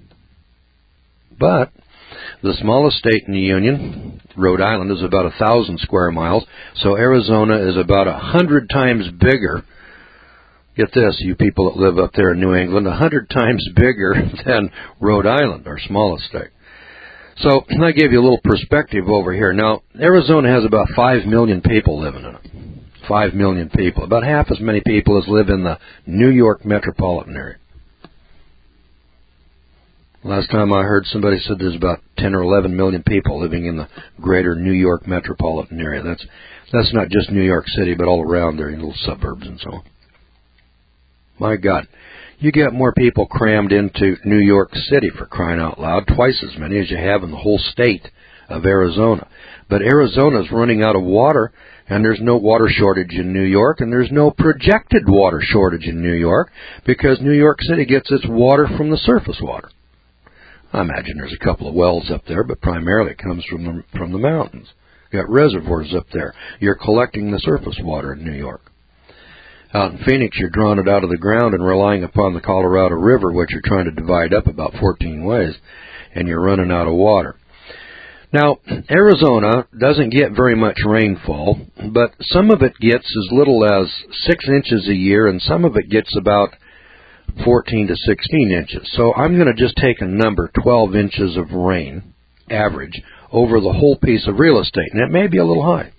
But the smallest state in the Union, Rhode Island, is about one thousand square miles, so Arizona is about one hundred times bigger. Get this, you people that live up there in New England, one hundred times bigger than Rhode Island, our smallest state. So I gave you a little perspective over here. Now, Arizona has about five million people living in it. five million people. About half as many people as live in the New York metropolitan area. Last time I heard, somebody said there's about ten or eleven million people living in the greater New York metropolitan area. That's that's not just New York City, but all around there in little suburbs and so on. My God, you get more people crammed into New York City, for crying out loud, twice as many as you have in the whole state of Arizona. But Arizona's running out of water, and there's no water shortage in New York, and there's no projected water shortage in New York, because New York City gets its water from the surface water. I imagine there's a couple of wells up there, but primarily it comes from the, from the mountains. You've got reservoirs up there. You're collecting the surface water in New York. Out in Phoenix, you're drawing it out of the ground and relying upon the Colorado River, which you're trying to divide up about fourteen ways, and you're running out of water. Now, Arizona doesn't get very much rainfall, but some of it gets as little as six inches a year, and some of it gets about fourteen to sixteen inches. So I'm going to just take a number, twelve inches of rain, average, over the whole piece of real estate, and it may be a little high.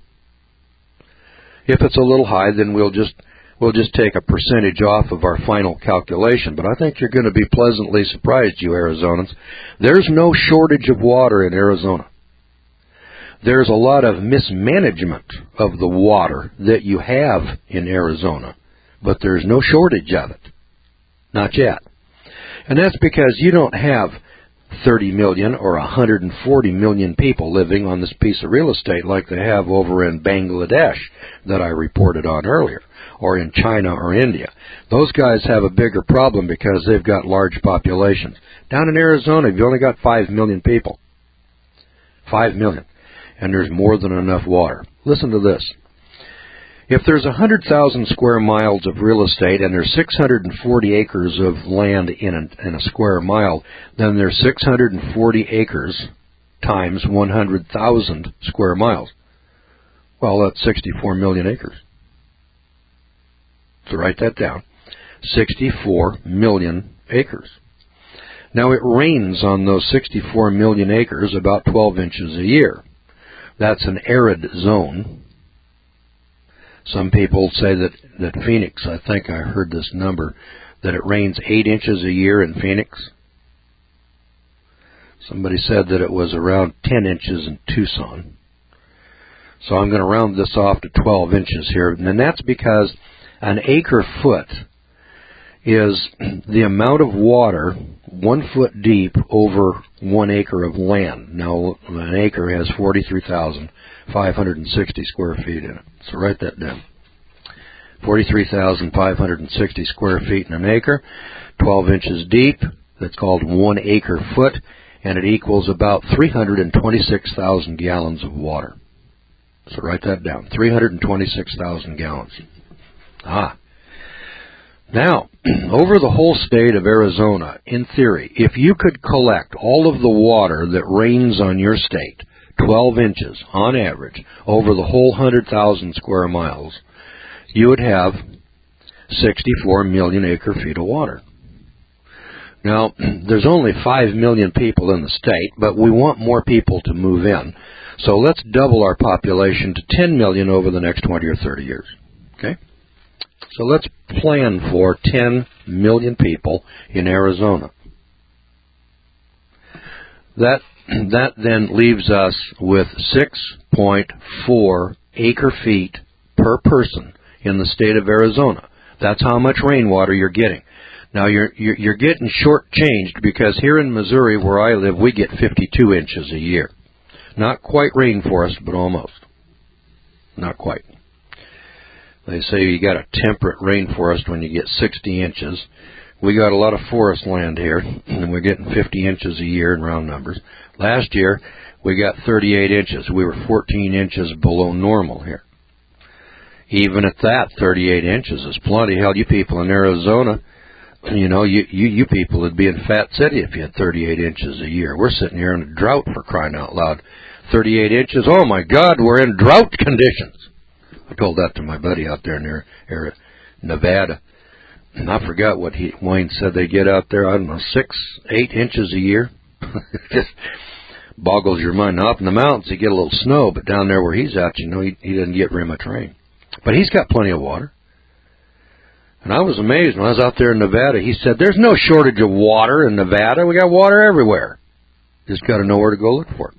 If it's a little high, then we'll just we'll just take a percentage off of our final calculation. But I think you're going to be pleasantly surprised, you Arizonans. There's no shortage of water in Arizona. There's a lot of mismanagement of the water that you have in Arizona, but there's no shortage of it. Not yet. And that's because you don't have thirty million or one hundred forty million people living on this piece of real estate like they have over in Bangladesh that I reported on earlier, or in China or India. Those guys have a bigger problem because they've got large populations. Down in Arizona, you've only got five million people. five million. And there's more than enough water. Listen to this. If there's one hundred thousand square miles of real estate and there's six hundred forty acres of land in a, in a square mile, then there's six hundred forty acres times one hundred thousand square miles. Well, that's sixty-four million acres. So write that down. sixty-four million acres. Now, it rains on those sixty-four million acres about twelve inches a year. That's an arid zone. Some people say that, that Phoenix, I think I heard this number, that it rains eight inches a year in Phoenix. Somebody said that it was around ten inches in Tucson. So I'm going to round this off to twelve inches here. And that's because an acre foot is the amount of water one foot deep over one acre of land. Now, an acre has forty-three thousand five hundred sixty square feet in it. So write that down. forty-three thousand five hundred sixty square feet in an acre, twelve inches deep. That's called one acre foot, and it equals about three hundred twenty-six thousand gallons of water. So write that down, three hundred twenty-six thousand gallons. Ah. Now, over the whole state of Arizona, in theory, if you could collect all of the water that rains on your state, twelve inches on average, over the whole one hundred thousand square miles, you would have sixty-four million acre feet of water. Now, there's only five million people in the state, but we want more people to move in. So let's double our population to ten million over the next twenty or thirty years. Okay? So let's plan for ten million people in Arizona. That, that then leaves us with six point four acre feet per person in the state of Arizona. That's how much rainwater you're getting. Now, you're, you're, you're getting shortchanged because here in Missouri, where I live, we get fifty-two inches a year. Not quite rainforest, but almost. Not quite. They say you got a temperate rainforest when you get sixty inches. We got a lot of forest land here, and we're getting fifty inches a year in round numbers. Last year, we got thirty-eight inches. We were fourteen inches below normal here. Even at that, thirty-eight inches is plenty. Hell, you people in Arizona, you know, you, you, you people would be in Fat City if you had thirty-eight inches a year. We're sitting here in a drought, for crying out loud. thirty-eight inches, oh my God, we're in drought conditions. I told that to my buddy out there near Nevada. And I forgot what he, Wayne said they get out there, I don't know, six, eight inches a year. It just boggles your mind. Now up in the mountains, you get a little snow, but down there where he's at, you know, he, he doesn't get very much rain. But he's got plenty of water. And I was amazed when I was out there in Nevada. He said, there's no shortage of water in Nevada. We got water everywhere. Just got to know where to go look for it.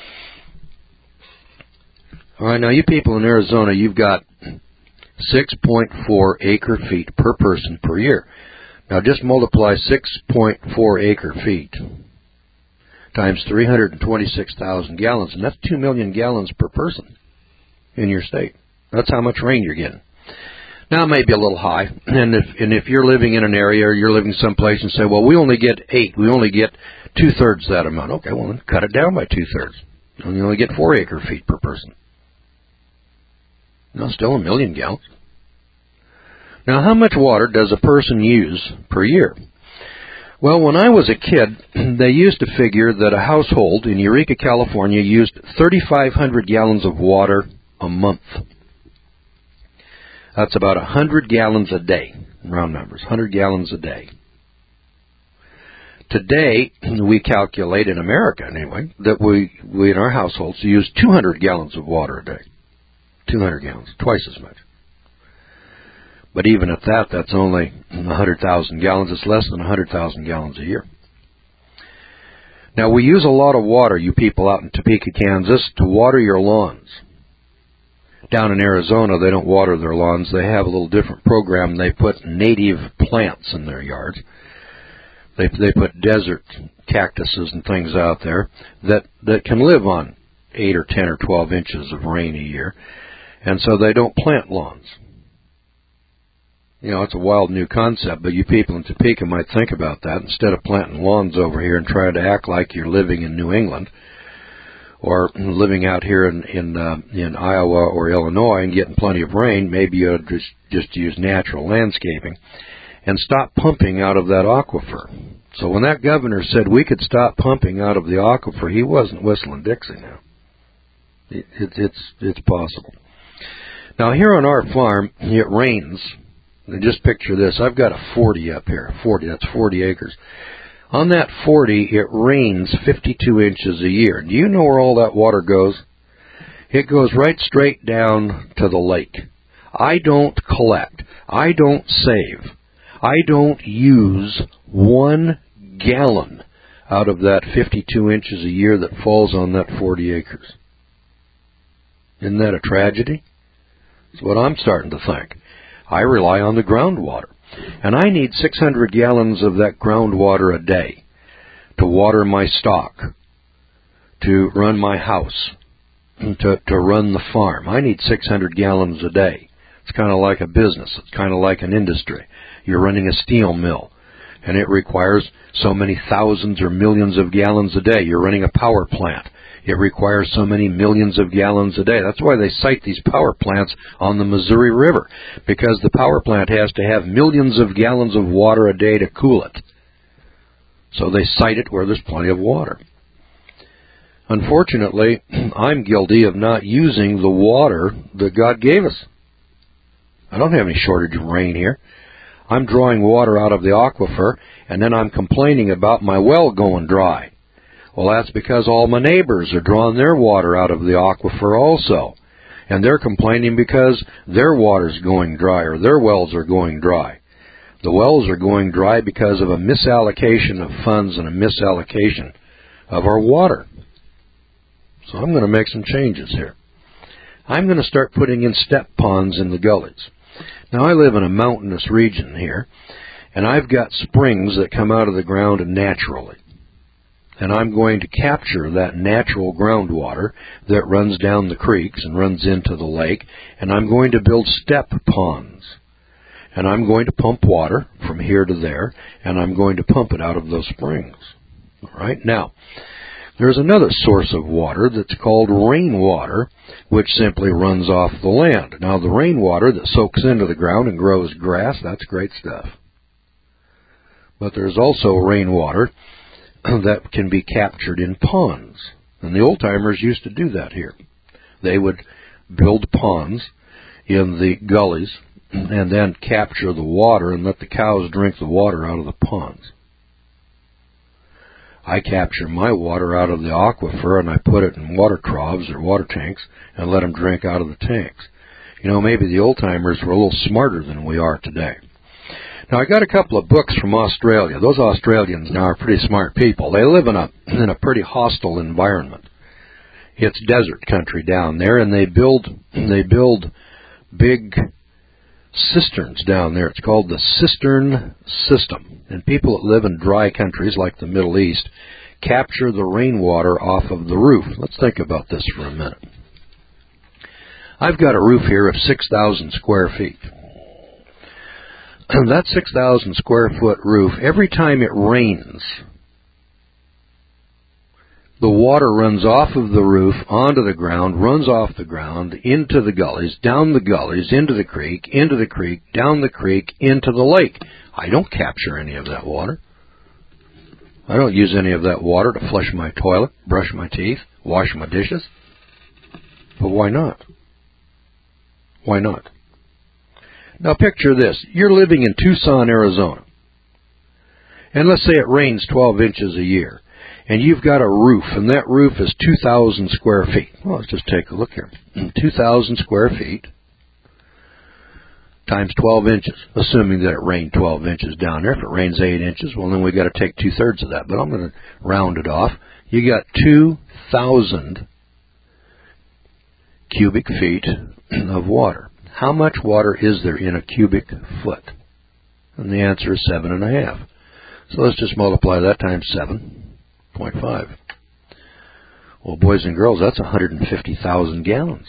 All right, now you people in Arizona, you've got six point four acre feet per person per year. Now just multiply six point four acre feet times three hundred twenty-six thousand gallons, and that's two million gallons per person in your state. That's how much rain you're getting. Now, it may be a little high, and if and if you're living in an area or you're living someplace and say, well, we only get eight, we only get two-thirds that amount. Okay, well, then cut it down by two-thirds. And you only get four acre feet per person. No, still a million gallons. Now, how much water does a person use per year? Well, when I was a kid, they used to figure that a household in Eureka, California, used thirty-five hundred gallons of water a month. That's about one hundred gallons a day, round numbers, one hundred gallons a day. Today, we calculate, in America anyway, that we, we in our households use two hundred gallons of water a day. two hundred gallons, twice as much. But even at that, that's only one hundred thousand gallons. It's less than one hundred thousand gallons a year. Now, we use a lot of water, you people out in Topeka, Kansas, to water your lawns. Down in Arizona, they don't water their lawns. They have a little different program. They put native plants in their yards. They they put desert cactuses and things out there that, that can live on eight or ten or twelve inches of rain a year. And so they don't plant lawns. You know, it's a wild new concept, but you people in Topeka might think about that. Instead of planting lawns over here and trying to act like you're living in New England or living out here in in, uh, in Iowa or Illinois and getting plenty of rain, maybe you ought to just, just use natural landscaping and stop pumping out of that aquifer. So when that governor said we could stop pumping out of the aquifer, he wasn't whistling Dixie now. It, it, it's, it's possible. Now, here on our farm, it rains. And just picture this. I've got a forty up here. forty, that's forty acres. On that forty, it rains fifty-two inches a year. Do you know where all that water goes? It goes right straight down to the lake. I don't collect. I don't save. I don't use one gallon out of that fifty-two inches a year that falls on that forty acres. Isn't that a tragedy? That's what I'm starting to think. I rely on the groundwater, and I need six hundred gallons of that groundwater a day to water my stock, to run my house, to, to run the farm. I need six hundred gallons a day. It's kind of like a business. It's kind of like an industry. You're running a steel mill, and it requires so many thousands or millions of gallons a day. You're running a power plant. It requires so many millions of gallons a day. That's why they site these power plants on the Missouri River, because the power plant has to have millions of gallons of water a day to cool it. So they site it where there's plenty of water. Unfortunately, I'm guilty of not using the water that God gave us. I don't have any shortage of rain here. I'm drawing water out of the aquifer, and then I'm complaining about my well going dry. Well, that's because all my neighbors are drawing their water out of the aquifer also. And they're complaining because their water's going dry, or their wells are going dry. The wells are going dry because of a misallocation of funds and a misallocation of our water. So I'm going to make some changes here. I'm going to start putting in step ponds in the gullies. Now, I live in a mountainous region here, and I've got springs that come out of the ground naturally. And I'm going to capture that natural groundwater that runs down the creeks and runs into the lake, and I'm going to build step ponds. And I'm going to pump water from here to there, and I'm going to pump it out of those springs. All right? Now, there's another source of water that's called rainwater, which simply runs off the land. Now, the rainwater that soaks into the ground and grows grass, that's great stuff. But there's also rainwater that can be captured in ponds. And the old-timers used to do that here. They would build ponds in the gullies and then capture the water and let the cows drink the water out of the ponds. I capture my water out of the aquifer and I put it in water troughs or water tanks and let them drink out of the tanks. You know, maybe the old-timers were a little smarter than we are today. Now, I got a couple of books from Australia. Those Australians now are pretty smart people. They live in a in a pretty hostile environment. It's desert country down there, and they build they build big cisterns down there. It's called the cistern system. And people that live in dry countries like the Middle East capture the rainwater off of the roof. Let's think about this for a minute. I've got a roof here of six thousand square feet. And that six thousand square foot roof, every time it rains, the water runs off of the roof, onto the ground, runs off the ground, into the gullies, down the gullies, into the creek, into the creek, down the creek, into the lake. I don't capture any of that water. I don't use any of that water to flush my toilet, brush my teeth, wash my dishes. But why not? Why not? Now picture this. You're living in Tucson, Arizona. And let's say it rains twelve inches a year. And you've got a roof, and that roof is two thousand square feet. Well, let's just take a look here. two thousand square feet times twelve inches, assuming that it rained twelve inches down there. If it rains eight inches, well, then we've got to take two-thirds of that. But I'm going to round it off. You got two thousand cubic feet of water. How much water is there in a cubic foot? And the answer is seven and a half. So let's just multiply that times seven point five. Well, boys and girls, that's one hundred fifty thousand gallons.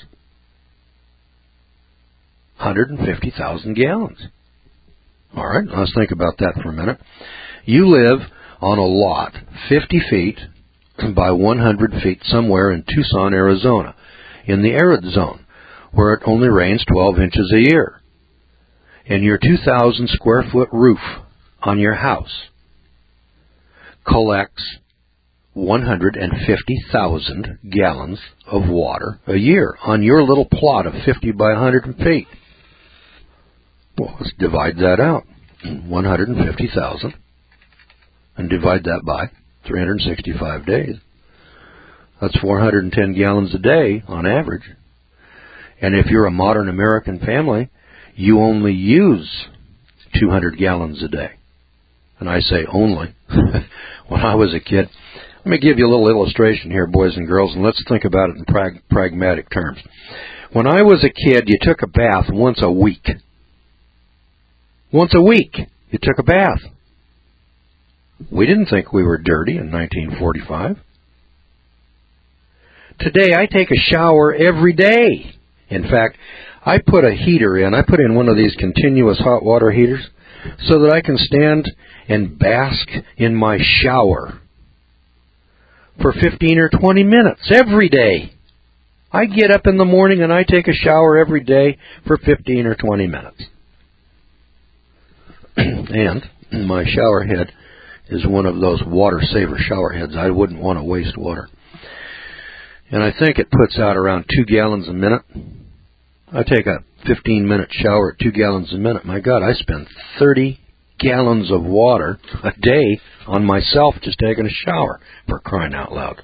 one hundred fifty thousand gallons. All right, let's think about that for a minute. You live on a lot fifty feet by one hundred feet somewhere in Tucson, Arizona, in the arid zone, where it only rains twelve inches a year. And your two thousand square foot roof on your house collects one hundred fifty thousand gallons of water a year on your little plot of fifty by one hundred feet. Well, let's divide that out. one hundred fifty thousand and divide that by three hundred sixty-five days. That's four hundred ten gallons a day on average. And if you're a modern American family, you only use two hundred gallons a day. And I say only. When I was a kid, let me give you a little illustration here, boys and girls, and let's think about it in prag- pragmatic terms. When I was a kid, you took a bath once a week. Once a week, you took a bath. We didn't think we were dirty in nineteen forty-five. Today, I take a shower every day. In fact, I put a heater in. I put in one of these continuous hot water heaters so that I can stand and bask in my shower for fifteen or twenty minutes every day. I get up in the morning and I take a shower every day for fifteen or twenty minutes. And my shower head is one of those water saver shower heads. I wouldn't want to waste water. And I think it puts out around two gallons a minute. I take a fifteen minute shower at two gallons a minute. My God, I spend thirty gallons of water a day on myself just taking a shower, for crying out loud.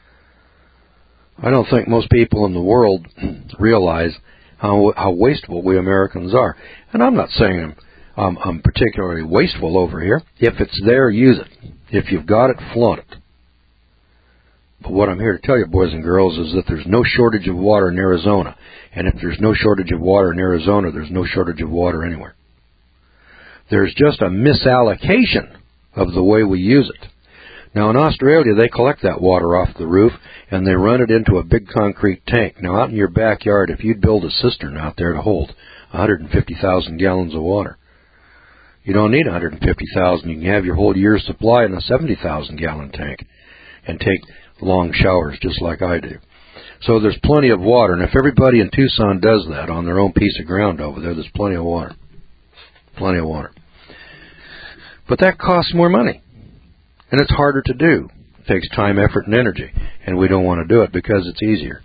I don't think most people in the world realize how how wasteful we Americans are. And I'm not saying I'm, um, I'm particularly wasteful over here. If it's there, use it. If you've got it, flaunt it. But what I'm here to tell you, boys and girls, is that there's no shortage of water in Arizona. And if there's no shortage of water in Arizona, there's no shortage of water anywhere. There's just a misallocation of the way we use it. Now, in Australia, they collect that water off the roof, and they run it into a big concrete tank. Now, out in your backyard, if you'd build a cistern out there to hold one hundred fifty thousand gallons of water, you don't need one hundred fifty thousand. You can have your whole year's supply in a seventy thousand gallon tank and take long showers just like I do. So there's plenty of water, and if everybody in Tucson does that on their own piece of ground over there, there's plenty of water. Plenty of water. But that costs more money. And it's harder to do. It takes time, effort, and energy. And we don't want to do it because it's easier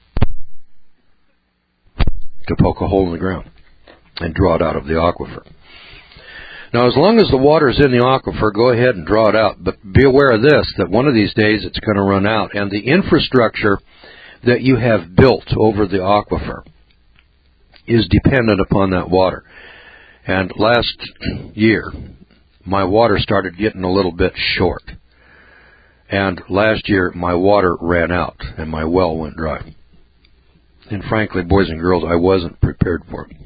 to poke a hole in the ground and draw it out of the aquifer. Now, as long as the water is in the aquifer, go ahead and draw it out. But be aware of this, that one of these days it's going to run out. And the infrastructure that you have built over the aquifer is dependent upon that water. And last year, my water started getting a little bit short. And last year, my water ran out, and my well went dry. And frankly, boys and girls, I wasn't prepared for it.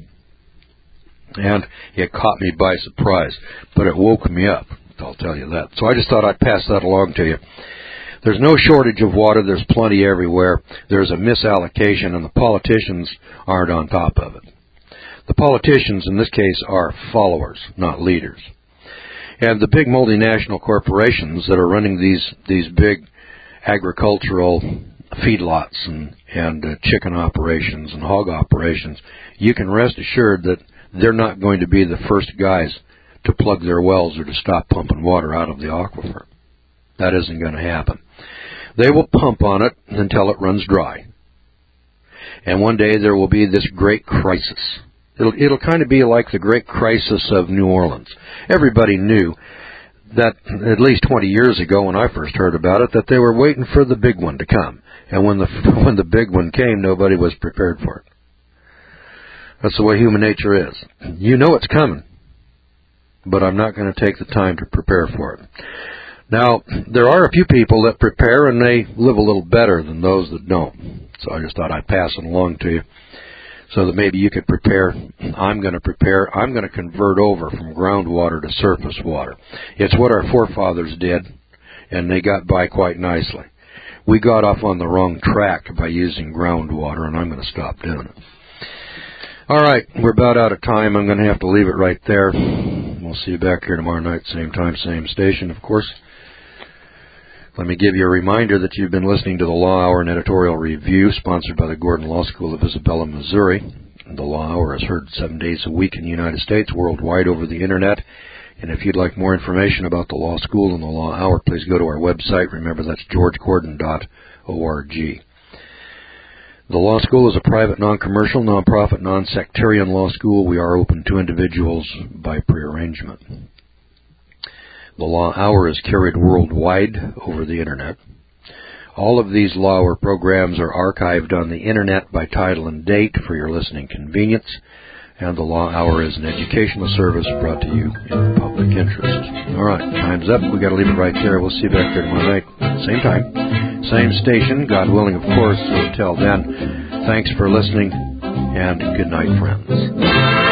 And it caught me by surprise, but it woke me up, I'll tell you that. So I just thought I'd pass that along to you. There's no shortage of water. There's plenty everywhere. There's a misallocation, and the politicians aren't on top of it. The politicians, in this case, are followers, not leaders. And the big multinational corporations that are running these these big agricultural feedlots and, and uh, chicken operations and hog operations, you can rest assured that they're not going to be the first guys to plug their wells or to stop pumping water out of the aquifer. That isn't going to happen. They will pump on it until it runs dry. And one day there will be this great crisis. It'll, it'll kind of be like the great crisis of New Orleans. Everybody knew that at least twenty years ago when I first heard about it, that they were waiting for the big one to come. And when the when the big one came, nobody was prepared for it. That's the way human nature is. You know it's coming, but I'm not going to take the time to prepare for it. Now, there are a few people that prepare, and they live a little better than those that don't. So I just thought I'd pass it along to you, so that maybe you could prepare. I'm going to prepare. I'm going to convert over from groundwater to surface water. It's what our forefathers did, and they got by quite nicely. We got off on the wrong track by using groundwater, and I'm going to stop doing it. All right, we're about out of time. I'm going to have to leave it right there. We'll see you back here tomorrow night, same time, same station, of course. Let me give you a reminder that you've been listening to the Law Hour and Editorial Review, sponsored by the Gordon Law School of Isabella, Missouri. The Law Hour is heard seven days a week in the United States, worldwide over the Internet. And if you'd like more information about the Law School and the Law Hour, please go to our website. Remember, that's george gordon dot org. The Law School is a private, non-commercial, non-profit, non-sectarian law school. We are open to individuals by prearrangement. The Law Hour is carried worldwide over the Internet. All of these Law Hour programs are archived on the Internet by title and date for your listening convenience. And the Law Hour is an educational service brought to you in the public interest. All right, time's up. We've got to leave it right there. We'll see you back here tomorrow night. Same time, same station, God willing, of course. So until then, thanks for listening, and good night, friends.